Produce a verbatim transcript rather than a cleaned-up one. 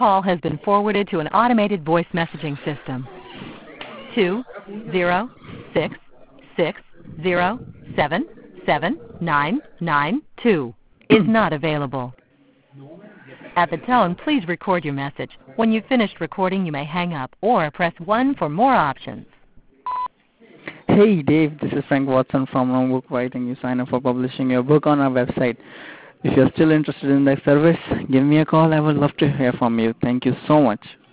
call has been forwarded to an automated voice messaging system. two zero six six zero seven seven nine nine two is not available. At the tone, please record your message. When you've finished recording, you may hang up or press one for more options. Hey Dave, this is Frank Watson from Wrong Book Writing. You sign up for publishing your book on our website. If you're still interested in that service, give me a call. I would love to hear from you. Thank you so much.